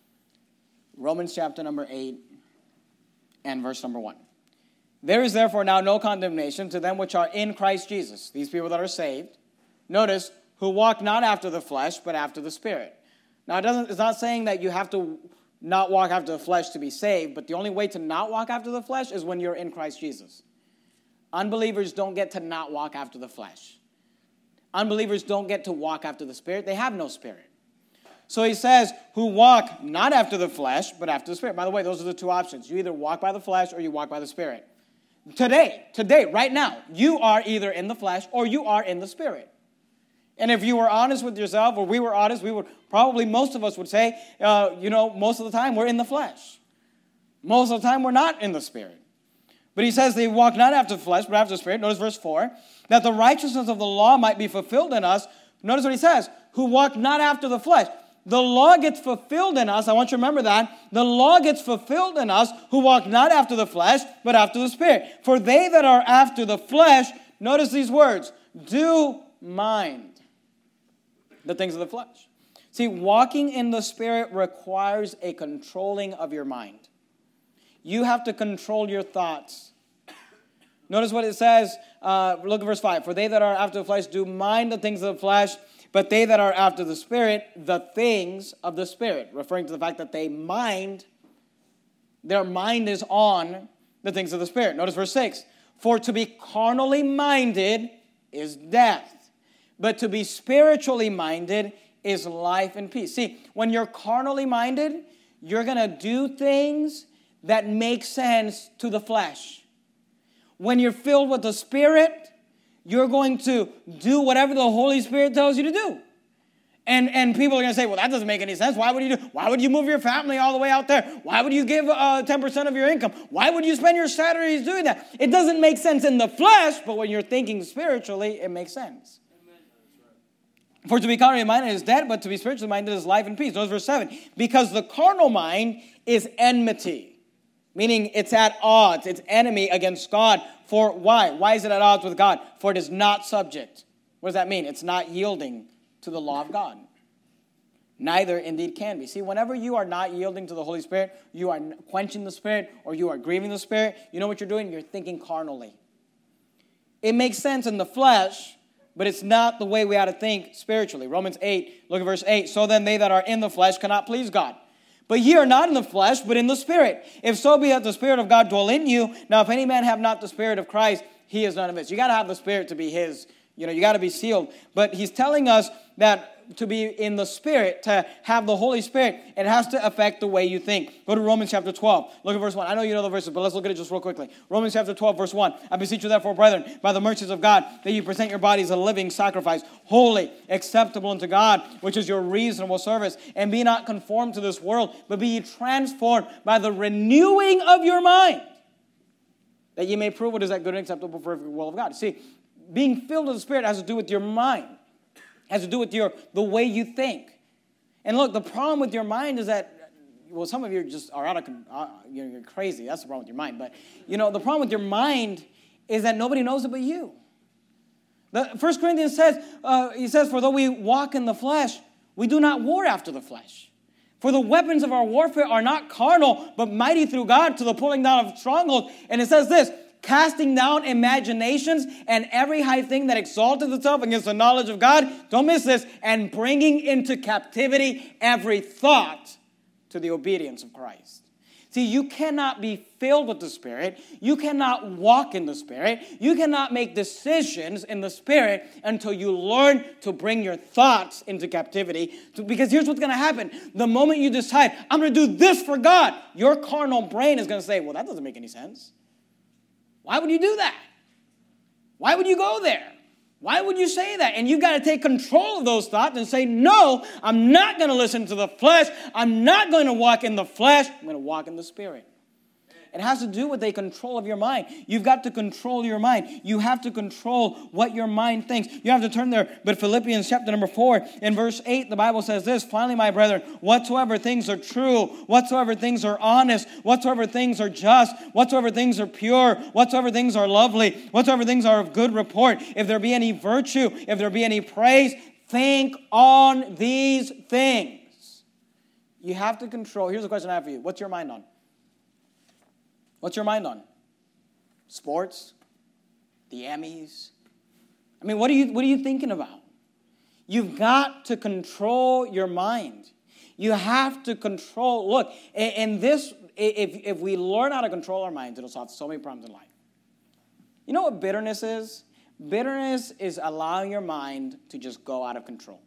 Romans chapter number 8 and verse number 1. There is therefore now no condemnation to them which are in Christ Jesus. These people that are saved. Notice, who walk not after the flesh, but after the Spirit. Now, it's not saying that you have to not walk after the flesh to be saved, but the only way to not walk after the flesh is when you're in Christ Jesus. Unbelievers don't get to not walk after the flesh. Unbelievers don't get to walk after the Spirit. They have no Spirit. So he says, who walk not after the flesh, but after the Spirit. By the way, those are the two options. You either walk by the flesh or you walk by the Spirit. Today, right now, you are either in the flesh or you are in the Spirit. And if you were honest with yourself, or we were honest, we would probably, most of us would say, most of the time we're in the flesh. Most of the time we're not in the Spirit. But he says they walk not after the flesh, but after the Spirit. Notice verse 4. That the righteousness of the law might be fulfilled in us. Notice what he says. Who walk not after the flesh. The law gets fulfilled in us. I want you to remember that. The law gets fulfilled in us who walk not after the flesh, but after the Spirit. For they that are after the flesh, notice these words, do mind the things of the flesh. See, walking in the Spirit requires a controlling of your mind. You have to control your thoughts. Notice what it says. Look at verse 5. For they that are after the flesh do mind the things of the flesh, but they that are after the Spirit, the things of the Spirit. Referring to the fact that they mind, their mind is on the things of the Spirit. Notice verse 6. For to be carnally minded is death. But to be spiritually minded is life and peace. See, when you're carnally minded, you're going to do things that make sense to the flesh. When you're filled with the Spirit, you're going to do whatever the Holy Spirit tells you to do. And people are going to say, well, that doesn't make any sense. Why would you move your family all the way out there? Why would you give 10% of your income? Why would you spend your Saturdays doing that? It doesn't make sense in the flesh, but when you're thinking spiritually, it makes sense. Amen. For to be carnally minded is death, but to be spiritually minded is life and peace. Notice verse 7. Because the carnal mind is enmity, meaning it's at odds. It's enemy against God. For why? Why is it at odds with God? For it is not subject. What does that mean? It's not yielding to the law of God. Neither indeed can be. See, whenever you are not yielding to the Holy Spirit, you are quenching the Spirit, or you are grieving the Spirit, you know what you're doing? You're thinking carnally. It makes sense in the flesh, but it's not the way we ought to think spiritually. Romans 8, look at verse 8. So then they that are in the flesh cannot please God. But ye are not in the flesh, but in the Spirit. If so be that the Spirit of God dwell in you. Now if any man have not the Spirit of Christ, he is none of his. You got to have the Spirit to be his. You got to be sealed. But he's telling us that to be in the Spirit, to have the Holy Spirit, it has to affect the way you think. Go to Romans chapter 12. Look at verse 1. I know you know the verses, but let's look at it just real quickly. Romans chapter 12, verse 1. I beseech you therefore, brethren, by the mercies of God, that you present your bodies a living sacrifice, holy, acceptable unto God, which is your reasonable service. And be not conformed to this world, but be ye transformed by the renewing of your mind, that ye may prove what is that good and acceptable, perfect will of God. See, being filled with the Spirit has to do with your mind. It has to do with the way you think. And look, the problem with your mind is that, well, some of you just are you're crazy. That's the problem with your mind. But, the problem with your mind is that nobody knows it but you. 1 Corinthians says, he says, for though we walk in the flesh, we do not war after the flesh. For the weapons of our warfare are not carnal, but mighty through God to the pulling down of strongholds. And it says this, casting down imaginations and every high thing that exalteth itself against the knowledge of God. Don't miss this. And bringing into captivity every thought to the obedience of Christ. See, you cannot be filled with the Spirit. You cannot walk in the Spirit. You cannot make decisions in the Spirit until you learn to bring your thoughts into captivity. Because here's what's going to happen. The moment you decide, I'm going to do this for God, your carnal brain is going to say, well, that doesn't make any sense. Why would you do that? Why would you go there? Why would you say that? And you've got to take control of those thoughts and say, no, I'm not going to listen to the flesh. I'm not going to walk in the flesh. I'm going to walk in the Spirit. It has to do with a control of your mind. You've got to control your mind. You have to control what your mind thinks. You have to turn there. But Philippians chapter number 4, in verse 8, the Bible says this, finally, my brethren, whatsoever things are true, whatsoever things are honest, whatsoever things are just, whatsoever things are pure, whatsoever things are lovely, whatsoever things are of good report, if there be any virtue, if there be any praise, think on these things. You have to control. Here's a question I have for you. What's your mind on? What's your mind on? Sports? The Emmys? I mean, what are you thinking about? You've got to control your mind. You have to control. Look, in this, if we learn how to control our minds, it'll solve so many problems in life. You know what bitterness is? Bitterness is allowing your mind to just go out of control.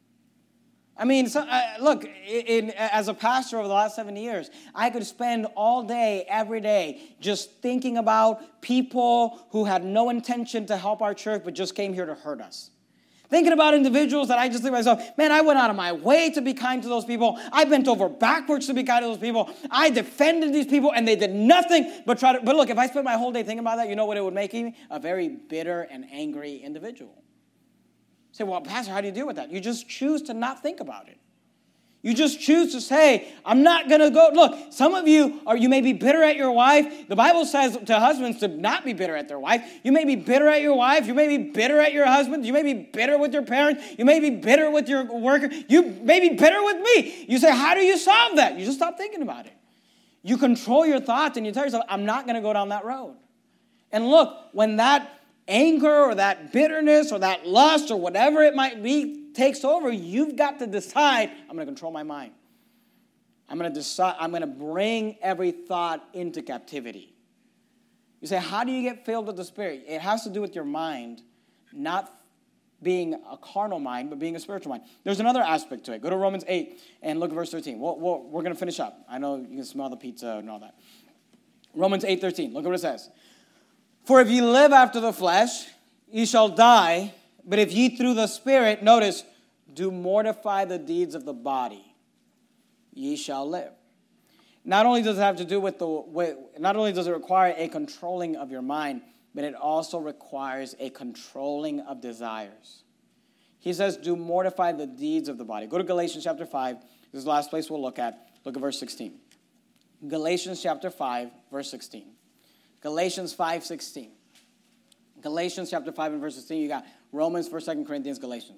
I mean, look, as a pastor over the last 7 years, I could spend all day, every day, just thinking about people who had no intention to help our church, but just came here to hurt us. Thinking about individuals that I just think to myself, man, I went out of my way to be kind to those people. I bent over backwards to be kind to those people. I defended these people, and they did nothing but try to. But look, if I spent my whole day thinking about that, you know what it would make me? A very bitter and angry individual. Say, well, Pastor, how do you deal with that? You just choose to not think about it. You just choose to say, I'm not going to go. Look, some of you may be bitter at your wife. The Bible says to husbands to not be bitter at their wife. You may be bitter at your wife. You may be bitter at your husband. You may be bitter with your parents. You may be bitter with your worker. You may be bitter with me. You say, how do you solve that? You just stop thinking about it. You control your thoughts and you tell yourself, I'm not going to go down that road. And look, when that anger or that bitterness or that lust or whatever it might be takes over, you've got to decide, I'm going to control my mind. I'm going to bring every thought into captivity. You say, how do you get filled with the Spirit? It has to do with your mind, not being a carnal mind, but being a spiritual mind. There's another aspect to it. Go to Romans 8 and look at verse 13. We're going to finish up. I know you can smell the pizza and all that. Romans 8:13. Look at what it says. For if ye live after the flesh, ye shall die. But if ye through the Spirit, notice, do mortify the deeds of the body, ye shall live. Not only does it have to do not only does it require a controlling of your mind, but it also requires a controlling of desires. He says, do mortify the deeds of the body. Go to Galatians chapter 5. This is the last place we'll look at. Look at verse 16. Galatians chapter 5, verse 16. Galatians 5:16. Galatians chapter 5 and verse 16. You got Romans, 1st, 2nd Corinthians, Galatians.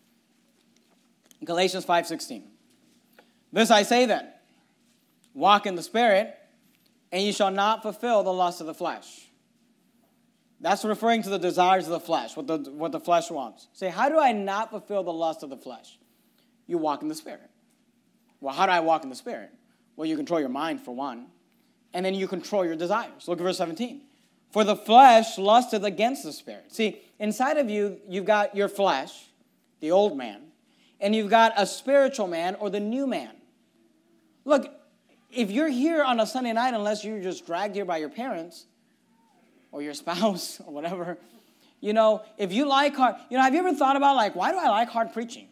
Galatians 5:16. This I say then, walk in the Spirit, and ye shall not fulfill the lust of the flesh. That's referring to the desires of the flesh, what the flesh wants. Say, how do I not fulfill the lust of the flesh? You walk in the Spirit. Well, how do I walk in the Spirit? Well, you control your mind, for one, and then you control your desires. Look at verse 17. For the flesh lusteth against the Spirit. See, inside of you, you've got your flesh, the old man, and you've got a spiritual man or the new man. Look, if you're here on a Sunday night, unless you're just dragged here by your parents or your spouse or whatever, if you like hard, have you ever thought about, why do I like hard preaching?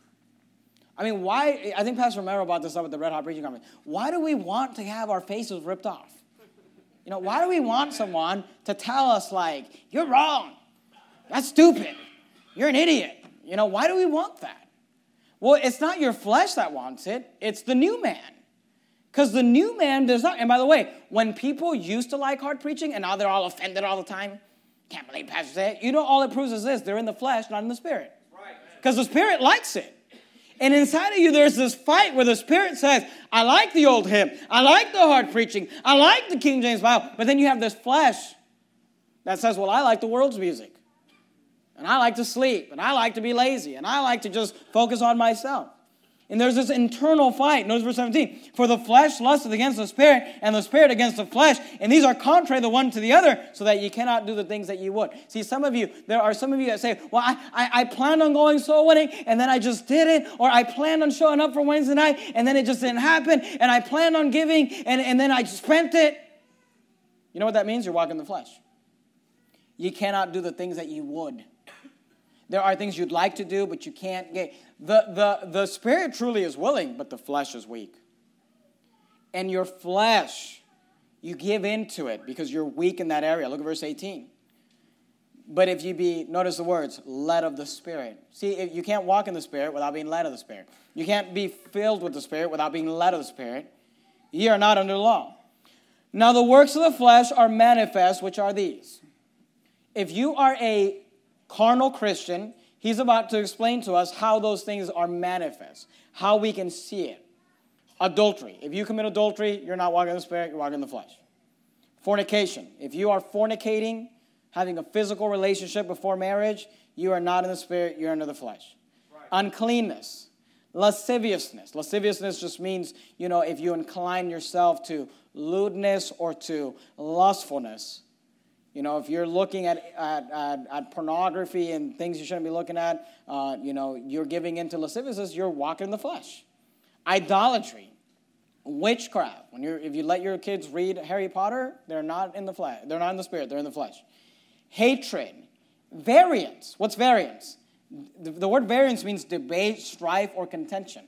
I mean, why? I think Pastor Romero brought this up at the Red Hot Preaching Conference. Why do we want to have our faces ripped off? Why do we want someone to tell us, you're wrong, that's stupid, you're an idiot? Why do we want that? Well, it's not your flesh that wants it. It's the new man. Because the new man does not. And by the way, when people used to like hard preaching and now they're all offended all the time, can't believe Pastor said it. All it proves is this. They're in the flesh, not in the Spirit. Because the Spirit likes it. And inside of you, there's this fight where the Spirit says, I like the old hymn. I like the hard preaching. I like the King James Bible. But then you have this flesh that says, well, I like the world's music. And I like to sleep. And I like to be lazy. And I like to just focus on myself. And there's this internal fight. Notice verse 17. For the flesh lusteth against the Spirit, and the Spirit against the flesh. And these are contrary the one to the other, so that you cannot do the things that you would. See, there are some of you that say, well, I planned on going soul winning, and then I just did it. Or I planned on showing up for Wednesday night, and then it just didn't happen. And I planned on giving, and then I spent it. You know what that means? You're walking the flesh. You cannot do the things that you would. There are things you'd like to do, but you can't get. The Spirit truly is willing, but the flesh is weak. And your flesh, you give into it because you're weak in that area. Look at verse 18. But if you be, notice the words, led of the Spirit. See, you can't walk in the Spirit without being led of the Spirit. You can't be filled with the Spirit without being led of the Spirit. Ye are not under the law. Now the works of the flesh are manifest, which are these. If you are a carnal Christian, he's about to explain to us how those things are manifest, how we can see it. Adultery. If you commit adultery, you're not walking in the Spirit, you're walking in the flesh. Fornication. If you are fornicating, having a physical relationship before marriage, you are not in the Spirit, you're under the flesh. Right. Uncleanness. Lasciviousness. Lasciviousness just means, if you incline yourself to lewdness or to lustfulness. If you're looking at pornography and things you shouldn't be looking at, you're giving into lasciviousness, you're walking in the flesh. Idolatry, witchcraft. If you let your kids read Harry Potter, they're not in the flesh. They're not in the Spirit, they're in the flesh. Hatred, variance. What's variance? The word variance means debate, strife, or contention.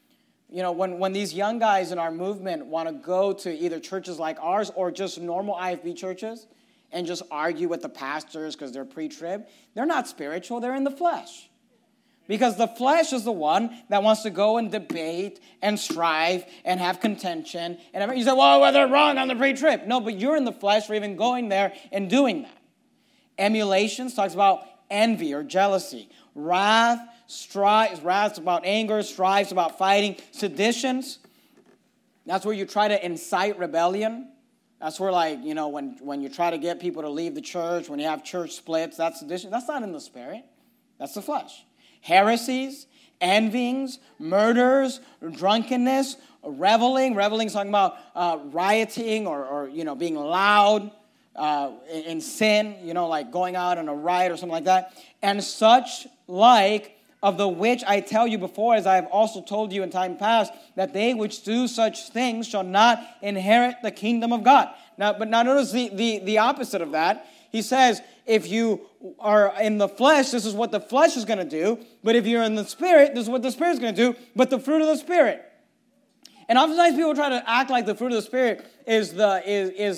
When these young guys in our movement want to go to either churches like ours or just normal IFB churches, and just argue with the pastors because they're pre-trib, they're not spiritual, they're in the flesh. Because the flesh is the one that wants to go and debate and strive and have contention. And you say, well, they're wrong on the pre-trib. No, but you're in the flesh for even going there and doing that. Emulations talks about envy or jealousy. Wrath, wrath's about anger, strive's about fighting. Seditions, that's where you try to incite rebellion. That's where, when you try to get people to leave the church, when you have church splits, that's sedition. That's not in the Spirit. That's the flesh. Heresies, envyings, murders, drunkenness, reveling. Reveling's talking about rioting or being loud in sin, like going out on a riot or something like that. And such like, of the which I tell you before, as I have also told you in time past, that they which do such things shall not inherit the kingdom of God. Now notice the opposite of that. He says, if you are in the flesh, this is what the flesh is going to do. But if you're in the Spirit, this is what the Spirit's going to do. But the fruit of the Spirit. And oftentimes people try to act like the fruit of the Spirit is this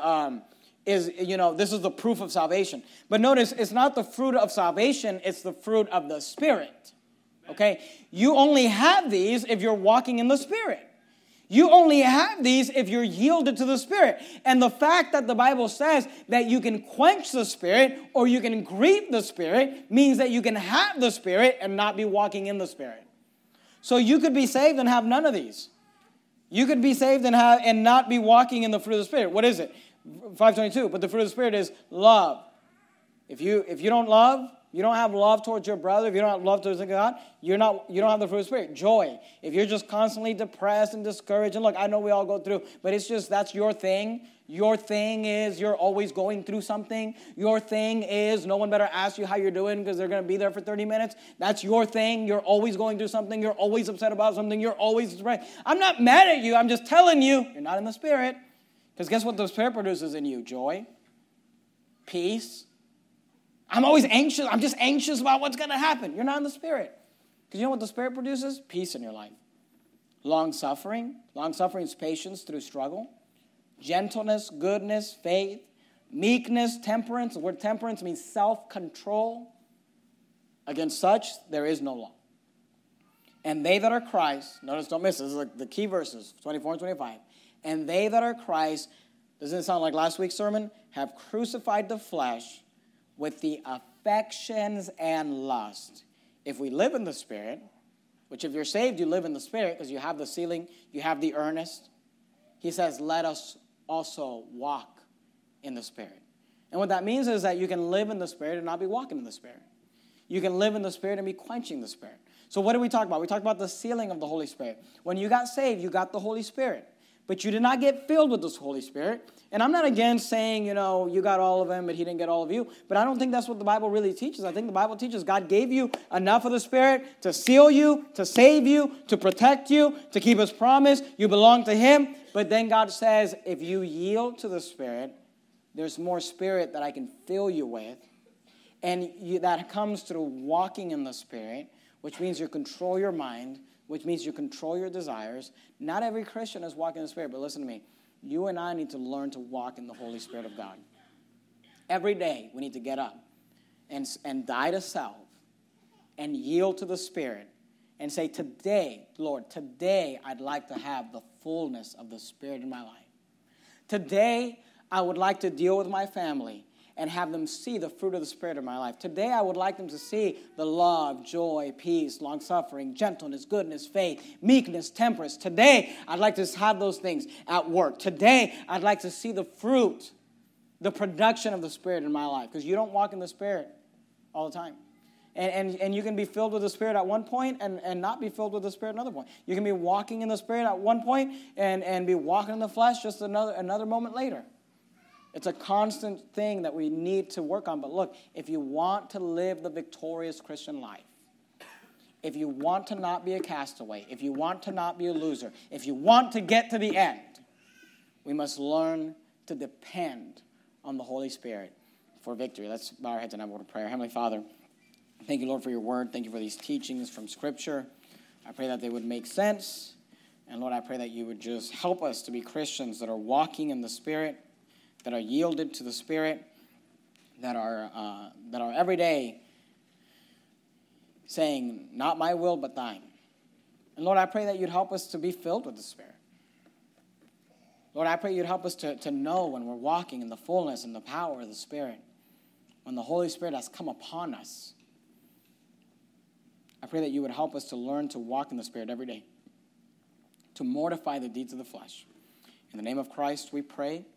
is the proof of salvation. But notice, it's not the fruit of salvation, it's the fruit of the Spirit. Okay? You only have these if you're walking in the Spirit. You only have these if you're yielded to the Spirit. And the fact that the Bible says that you can quench the Spirit or you can grieve the Spirit means that you can have the Spirit and not be walking in the Spirit. So you could be saved and have none of these. You could be saved and not be walking in the fruit of the Spirit. What is it? 5:22. But the fruit of the Spirit is love. If you don't love, you don't have love towards your brother, if you don't have love towards God, you don't have the fruit of the Spirit. Joy. If you're just constantly depressed and discouraged, and look, I know we all go through, but it's just that's your thing. Your thing is you're always going through something. Your thing is no one better ask you how you're doing because they're going to be there for 30 minutes. That's your thing. You're always going through something. You're always upset about something. You're always depressed. I'm not mad at you. I'm just telling you, you're not in the Spirit. Because guess what the Spirit produces in you? Joy, peace. I'm always anxious. I'm just anxious about what's going to happen. You're not in the Spirit. Because you know what the Spirit produces? Peace in your life. Long-suffering. Long-suffering is patience through struggle. Gentleness, goodness, faith, meekness, temperance. The word temperance means self-control. Against such, there is no law. And they that are Christ, notice, don't miss this is like the key verses, 24 and 25. And they that are Christ, doesn't it sound like last week's sermon? Have crucified the flesh with the affections and lust. If we live in the Spirit, which if you're saved, you live in the Spirit because you have the sealing, you have the earnest. He says, let us also walk in the Spirit. And what that means is that you can live in the Spirit and not be walking in the Spirit. You can live in the Spirit and be quenching the Spirit. So what do we talk about? We talk about the sealing of the Holy Spirit. When you got saved, you got the Holy Spirit. But you did not get filled with this Holy Spirit. And I'm not against saying, you got all of him, but he didn't get all of you. But I don't think that's what the Bible really teaches. I think the Bible teaches God gave you enough of the Spirit to seal you, to save you, to protect you, to keep his promise. You belong to him. But then God says, if you yield to the Spirit, there's more Spirit that I can fill you with. And that comes through walking in the Spirit, which means you control your mind, which means you control your desires. Not every Christian is walking in the Spirit, but listen to me. You and I need to learn to walk in the Holy Spirit of God. Every day, we need to get up and die to self and yield to the Spirit and say, today, Lord, today I'd like to have the fullness of the Spirit in my life. Today, I would like to deal with my family and have them see the fruit of the Spirit in my life. Today, I would like them to see the love, joy, peace, long-suffering, gentleness, goodness, faith, meekness, temperance. Today, I'd like to have those things at work. Today, I'd like to see the fruit, the production of the Spirit in my life. Because you don't walk in the Spirit all the time. And you can be filled with the Spirit at one point and not be filled with the Spirit at another point. You can be walking in the Spirit at one point and be walking in the flesh just another moment later. It's a constant thing that we need to work on. But look, if you want to live the victorious Christian life, if you want to not be a castaway, if you want to not be a loser, if you want to get to the end, we must learn to depend on the Holy Spirit for victory. Let's bow our heads and have a word of prayer. Heavenly Father, thank you, Lord, for your word. Thank you for these teachings from Scripture. I pray that they would make sense. And Lord, I pray that you would just help us to be Christians that are walking in the Spirit, that are yielded to the Spirit, that are every day saying, not my will, but thine. And Lord, I pray that you'd help us to be filled with the Spirit. Lord, I pray you'd help us to know when we're walking in the fullness and the power of the Spirit, when the Holy Spirit has come upon us. I pray that you would help us to learn to walk in the Spirit every day, to mortify the deeds of the flesh. In the name of Christ we pray.